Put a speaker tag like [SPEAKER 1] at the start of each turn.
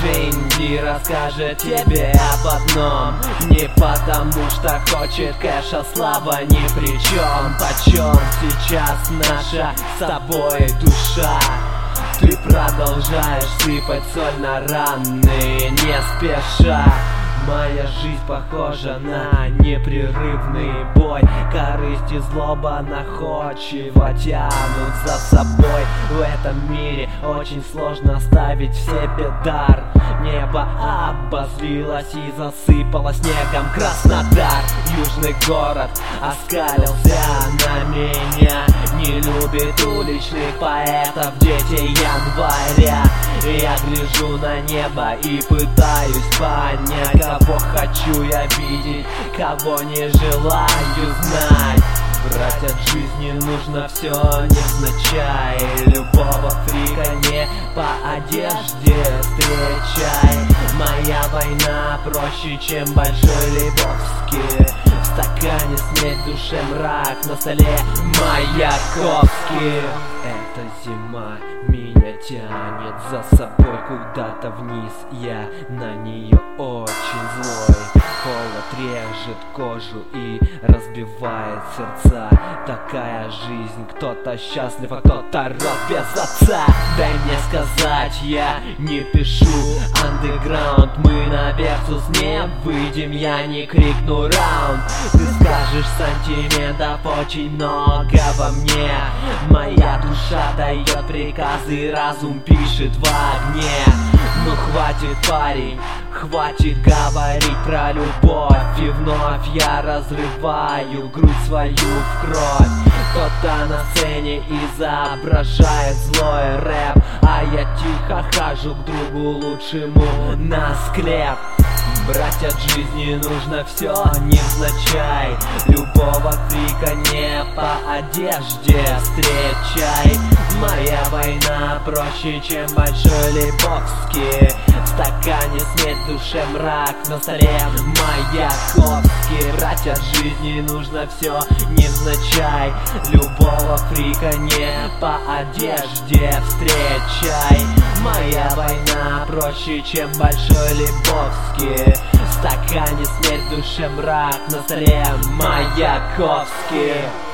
[SPEAKER 1] Джинди расскажет тебе об одном: не потому что хочет кэша, слава ни при чем. Почем сейчас наша с тобой душа? Ты продолжаешь сыпать соль на раны, не спеша. Моя жизнь похожа на непрерывный бой. Корысть и злоба находчиво тянут за собой. В этом мире очень сложно оставить в себе дар. Небо обозлилось и засыпало снегом Краснодар. Южный город оскалился на меня. Не любит уличных поэтов дети января. Я гляжу на небо и пытаюсь понять, кого хочу я видеть, кого не желаю знать. Брать от жизни нужно все невзначай. Любого фрика не по одежде встречай. Моя война проще, чем большой Лебовский. В стакане смерть, в душе мрак, на столе Маяковский. Эта зима меня тянет за собой куда-то вниз. Я на нее очень злой. Холод режет кожу и разбивает сердца. Такая жизнь, кто-то счастлив, а кто-то род без отца. Дай мне сказать, я не пишу андеграунд. Мы на Версус не выйдем, я не крикну раунд. Ты скажешь, сантиментов очень много во мне. Моя душа дает приказы, разум пишет в огне. Ну хватит, парень, хватит говорить про любовь. И вновь я разрываю грудь свою в кровь. Кто-то на сцене изображает злой рэп, а я тихо хожу к другу лучшему на склеп. Брать от жизни нужно все невзначай. Любого фрика не по одежде встречай. Моя война проще, чем большой Лебовский. В стакане смерть, в душе мрак, на столе Маяковский. Брать от жизни нужно все невзначай. Любого фрика не по одежде встречай. Моя война проще, чем большой Лебовский. В стакане смерть, в душе мрак, на столе Маяковский.